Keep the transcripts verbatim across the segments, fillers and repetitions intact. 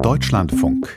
Deutschlandfunk.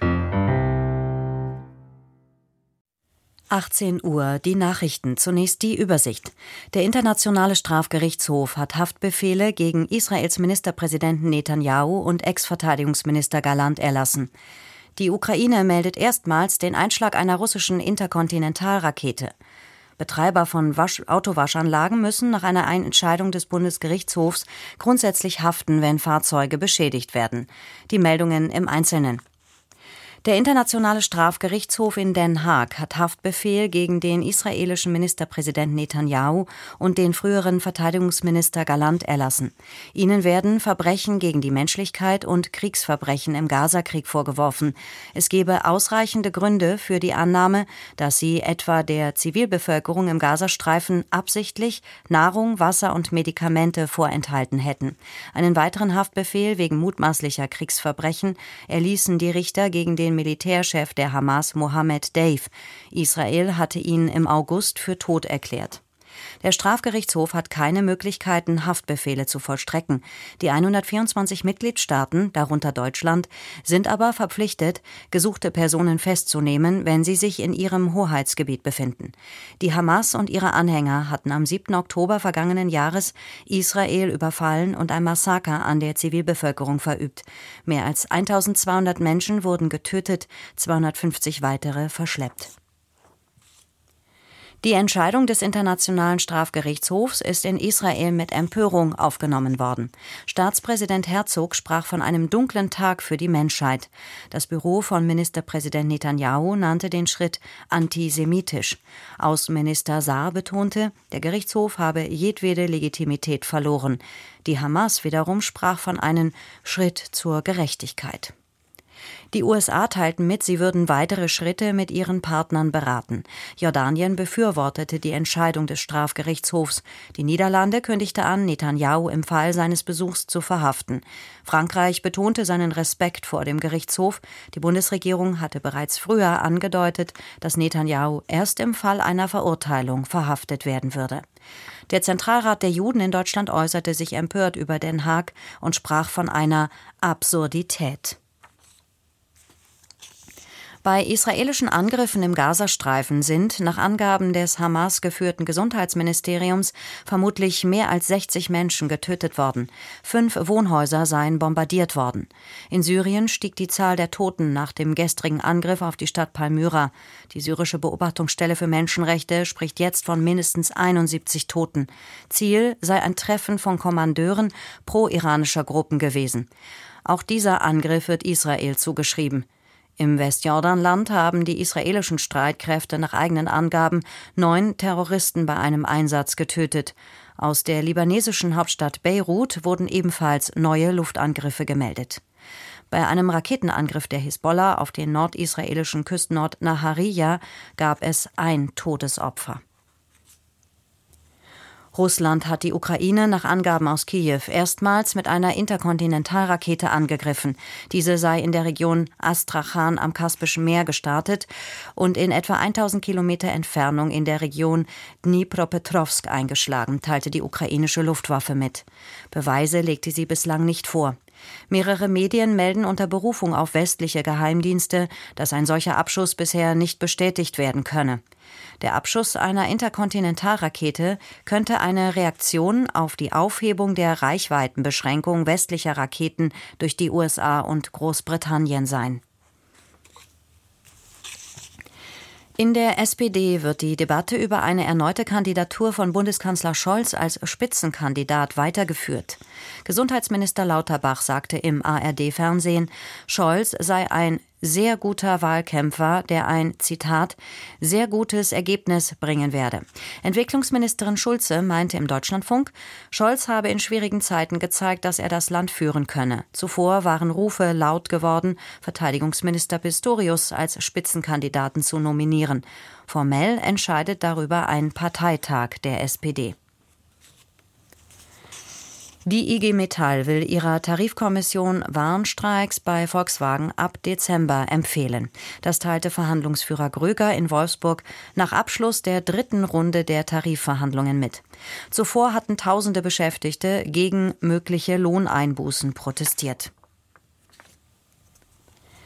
achtzehn Uhr, die Nachrichten. Zunächst die Übersicht. Der Internationale Strafgerichtshof hat Haftbefehle gegen Israels Ministerpräsidenten Netanjahu und Ex-Verteidigungsminister Gallant erlassen. Die Ukraine meldet erstmals den Einschlag einer russischen Interkontinentalrakete. Betreiber von Wasch- Autowaschanlagen müssen nach einer Entscheidung des Bundesgerichtshofs grundsätzlich haften, wenn Fahrzeuge beschädigt werden. Die Meldungen im Einzelnen. Der Internationale Strafgerichtshof in Den Haag hat Haftbefehl gegen den israelischen Ministerpräsidenten Netanjahu und den früheren Verteidigungsminister Gallant erlassen. Ihnen werden Verbrechen gegen die Menschlichkeit und Kriegsverbrechen im Gazakrieg vorgeworfen. Es gebe ausreichende Gründe für die Annahme, dass sie etwa der Zivilbevölkerung im Gazastreifen absichtlich Nahrung, Wasser und Medikamente vorenthalten hätten. Einen weiteren Haftbefehl wegen mutmaßlicher Kriegsverbrechen erließen die Richter gegen den Militärchef der Hamas, Mohammed Deif. Israel hatte ihn im August für tot erklärt. Der Strafgerichtshof hat keine Möglichkeiten, Haftbefehle zu vollstrecken. Die hundertvierundzwanzig Mitgliedstaaten, darunter Deutschland, sind aber verpflichtet, gesuchte Personen festzunehmen, wenn sie sich in ihrem Hoheitsgebiet befinden. Die Hamas und ihre Anhänger hatten am siebten Oktober vergangenen Jahres Israel überfallen und ein Massaker an der Zivilbevölkerung verübt. Mehr als eintausendzweihundert Menschen wurden getötet, zweihundertfünfzig weitere verschleppt. Die Entscheidung des Internationalen Strafgerichtshofs ist in Israel mit Empörung aufgenommen worden. Staatspräsident Herzog sprach von einem dunklen Tag für die Menschheit. Das Büro von Ministerpräsident Netanjahu nannte den Schritt antisemitisch. Außenminister Saar betonte, der Gerichtshof habe jedwede Legitimität verloren. Die Hamas wiederum sprach von einem Schritt zur Gerechtigkeit. Die U S A teilten mit, sie würden weitere Schritte mit ihren Partnern beraten. Jordanien befürwortete die Entscheidung des Strafgerichtshofs. Die Niederlande kündigte an, Netanjahu im Fall seines Besuchs zu verhaften. Frankreich betonte seinen Respekt vor dem Gerichtshof. Die Bundesregierung hatte bereits früher angedeutet, dass Netanjahu erst im Fall einer Verurteilung verhaftet werden würde. Der Zentralrat der Juden in Deutschland äußerte sich empört über Den Haag und sprach von einer Absurdität. Bei israelischen Angriffen im Gazastreifen sind, nach Angaben des Hamas geführten Gesundheitsministeriums, vermutlich mehr als sechzig Menschen getötet worden. Fünf Wohnhäuser seien bombardiert worden. In Syrien stieg die Zahl der Toten nach dem gestrigen Angriff auf die Stadt Palmyra. Die syrische Beobachtungsstelle für Menschenrechte spricht jetzt von mindestens einundsiebzig Toten. Ziel sei ein Treffen von Kommandeuren pro-iranischer Gruppen gewesen. Auch dieser Angriff wird Israel zugeschrieben. Im Westjordanland haben die israelischen Streitkräfte nach eigenen Angaben neun Terroristen bei einem Einsatz getötet. Aus der libanesischen Hauptstadt Beirut wurden ebenfalls neue Luftangriffe gemeldet. Bei einem Raketenangriff der Hisbollah auf den nordisraelischen Küstenort Nahariya gab es ein Todesopfer. Russland hat die Ukraine nach Angaben aus Kiew erstmals mit einer Interkontinentalrakete angegriffen. Diese sei in der Region Astrachan am Kaspischen Meer gestartet und in etwa tausend Kilometer Entfernung in der Region Dnipropetrovsk eingeschlagen, teilte die ukrainische Luftwaffe mit. Beweise legte sie bislang nicht vor. Mehrere Medien melden unter Berufung auf westliche Geheimdienste, dass ein solcher Abschuss bisher nicht bestätigt werden könne. Der Abschuss einer Interkontinentalrakete könnte eine Reaktion auf die Aufhebung der Reichweitenbeschränkung westlicher Raketen durch die U S A und Großbritannien sein. In der S P D wird die Debatte über eine erneute Kandidatur von Bundeskanzler Scholz als Spitzenkandidat weitergeführt. Gesundheitsminister Lauterbach sagte im A R D-Fernsehen, Scholz sei ein sehr guter Wahlkämpfer, der ein, Zitat, sehr gutes Ergebnis bringen werde. Entwicklungsministerin Schulze meinte im Deutschlandfunk, Scholz habe in schwierigen Zeiten gezeigt, dass er das Land führen könne. Zuvor waren Rufe laut geworden, Verteidigungsminister Pistorius als Spitzenkandidaten zu nominieren. Formell entscheidet darüber ein Parteitag der S P D. Die I G Metall will ihrer Tarifkommission Warnstreiks bei Volkswagen ab Dezember empfehlen. Das teilte Verhandlungsführer Gröger in Wolfsburg nach Abschluss der dritten Runde der Tarifverhandlungen mit. Zuvor hatten tausende Beschäftigte gegen mögliche Lohneinbußen protestiert.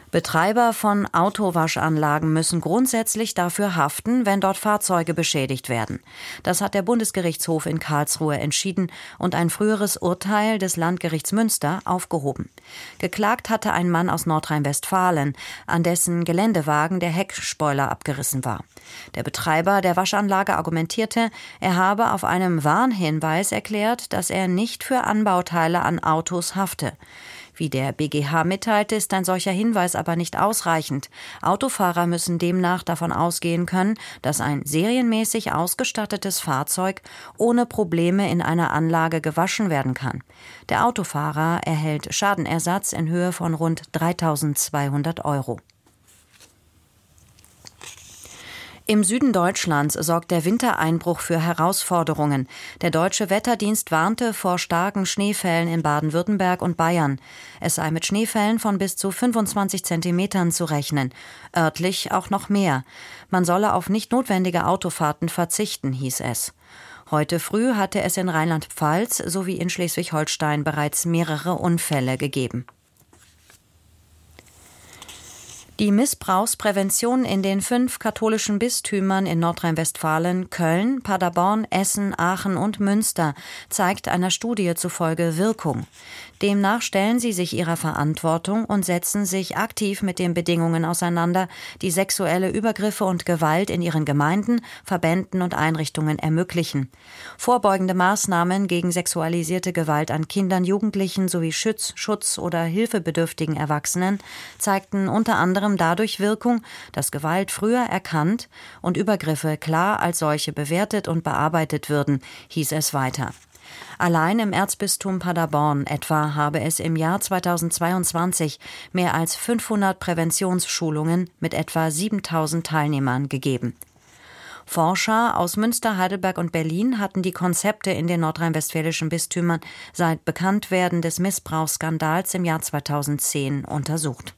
Betreiber von Autowaschanlagen müssen grundsätzlich dafür haften, wenn dort Fahrzeuge beschädigt werden. Das hat der Bundesgerichtshof in Karlsruhe entschieden und ein früheres Urteil des Landgerichts Münster aufgehoben. Geklagt hatte ein Mann aus Nordrhein-Westfalen, an dessen Geländewagen der Heckspoiler abgerissen war. Der Betreiber der Waschanlage argumentierte, er habe auf einem Warnhinweis erklärt, dass er nicht für Anbauteile an Autos hafte. Wie der B G H mitteilte, ist ein solcher Hinweis aber nicht ausreichend. Autofahrer müssen demnach davon ausgehen können, dass ein serienmäßig ausgestattetes Fahrzeug ohne Probleme in einer Anlage gewaschen werden kann. Der Autofahrer erhält Schadenersatz in Höhe von rund dreitausendzweihundert Euro. Im Süden Deutschlands sorgt der Wintereinbruch für Herausforderungen. Der Deutsche Wetterdienst warnte vor starken Schneefällen in Baden-Württemberg und Bayern. Es sei mit Schneefällen von bis zu fünfundzwanzig Zentimetern zu rechnen. Örtlich auch noch mehr. Man solle auf nicht notwendige Autofahrten verzichten, hieß es. Heute früh hatte es in Rheinland-Pfalz sowie in Schleswig-Holstein bereits mehrere Unfälle gegeben. Die Missbrauchsprävention in den fünf katholischen Bistümern in Nordrhein-Westfalen, Köln, Paderborn, Essen, Aachen und Münster zeigt einer Studie zufolge Wirkung. Demnach stellen sie sich ihrer Verantwortung und setzen sich aktiv mit den Bedingungen auseinander, die sexuelle Übergriffe und Gewalt in ihren Gemeinden, Verbänden und Einrichtungen ermöglichen. Vorbeugende Maßnahmen gegen sexualisierte Gewalt an Kindern, Jugendlichen sowie Schutz, Schutz oder hilfebedürftigen Erwachsenen zeigten unter anderem dadurch Wirkung, dass Gewalt früher erkannt und Übergriffe klar als solche bewertet und bearbeitet würden, hieß es weiter. Allein im Erzbistum Paderborn etwa habe es im Jahr zweitausendzweiundzwanzig mehr als fünfhundert Präventionsschulungen mit etwa siebentausend Teilnehmern gegeben. Forscher aus Münster, Heidelberg und Berlin hatten die Konzepte in den nordrhein-westfälischen Bistümern seit Bekanntwerden des Missbrauchsskandals im Jahr zweitausendzehn untersucht.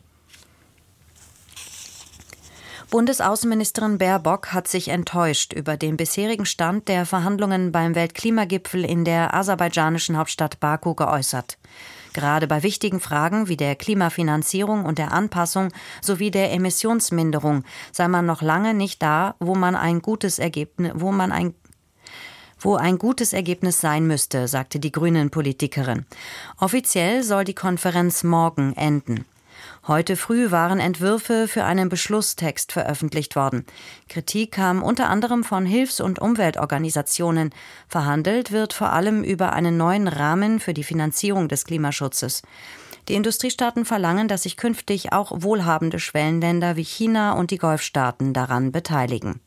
Bundesaußenministerin Baerbock hat sich enttäuscht über den bisherigen Stand der Verhandlungen beim Weltklimagipfel in der aserbaidschanischen Hauptstadt Baku geäußert. Gerade bei wichtigen Fragen wie der Klimafinanzierung und der Anpassung sowie der Emissionsminderung sei man noch lange nicht da, wo man ein gutes Ergebnis, wo man ein wo ein gutes Ergebnis sein müsste, sagte die Grünen-Politikerin. Offiziell soll die Konferenz morgen enden. Heute früh waren Entwürfe für einen Beschlusstext veröffentlicht worden. Kritik kam unter anderem von Hilfs- und Umweltorganisationen. Verhandelt wird vor allem über einen neuen Rahmen für die Finanzierung des Klimaschutzes. Die Industriestaaten verlangen, dass sich künftig auch wohlhabende Schwellenländer wie China und die Golfstaaten daran beteiligen.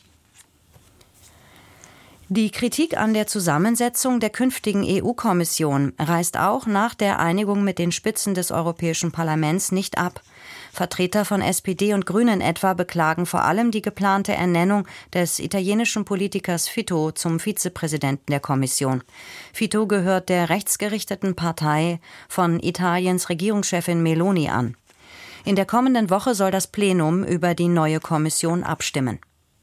Die Kritik an der Zusammensetzung der künftigen E U-Kommission reißt auch nach der Einigung mit den Spitzen des Europäischen Parlaments nicht ab. Vertreter von S P D und Grünen etwa beklagen vor allem die geplante Ernennung des italienischen Politikers Fitto zum Vizepräsidenten der Kommission. Fitto gehört der rechtsgerichteten Partei von Italiens Regierungschefin Meloni an. In der kommenden Woche soll das Plenum über die neue Kommission abstimmen.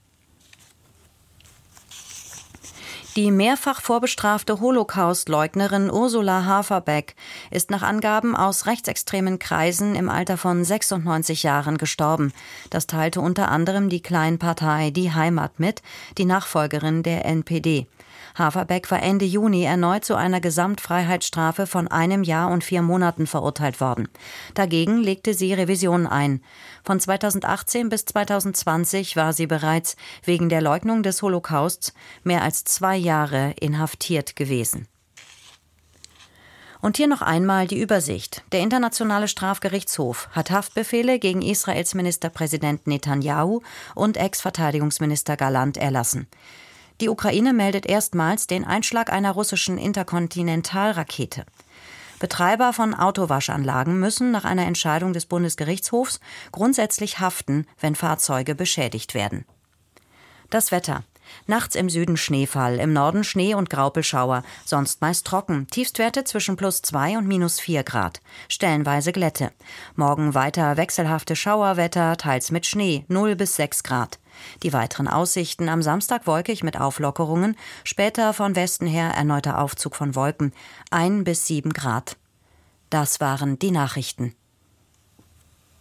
Die mehrfach vorbestrafte Holocaust-Leugnerin Ursula Haferbeck ist nach Angaben aus rechtsextremen Kreisen im Alter von sechsundneunzig Jahren gestorben. Das teilte unter anderem die Kleinpartei Die Heimat mit, die Nachfolgerin der N P D. Haferbeck war Ende Juni erneut zu einer Gesamtfreiheitsstrafe von einem Jahr und vier Monaten verurteilt worden. Dagegen legte sie Revision ein. Von zweitausendachtzehn bis zweitausendzwanzig war sie bereits wegen der Leugnung des Holocausts mehr als zwei Jahre inhaftiert gewesen. Und hier noch einmal die Übersicht. Der Internationale Strafgerichtshof hat Haftbefehle gegen Israels Ministerpräsident Netanyahu und Ex-Verteidigungsminister Gallant erlassen. Die Ukraine meldet erstmals den Einschlag einer russischen Interkontinentalrakete. Betreiber von Autowaschanlagen müssen nach einer Entscheidung des Bundesgerichtshofs grundsätzlich haften, wenn Fahrzeuge beschädigt werden. Das Wetter. Nachts im Süden Schneefall, im Norden Schnee- und Graupelschauer, sonst meist trocken, Tiefstwerte zwischen plus zwei und minus vier Grad, stellenweise Glätte. Morgen weiter wechselhafte Schauerwetter, teils mit Schnee, null bis sechs Grad. Die weiteren Aussichten: am Samstag wolkig mit Auflockerungen, später von Westen her erneuter Aufzug von Wolken, ein bis sieben Grad. Das waren die Nachrichten.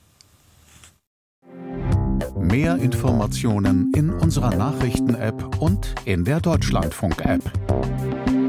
Mehr Informationen in unserer Nachrichten-App und in der Deutschlandfunk-App.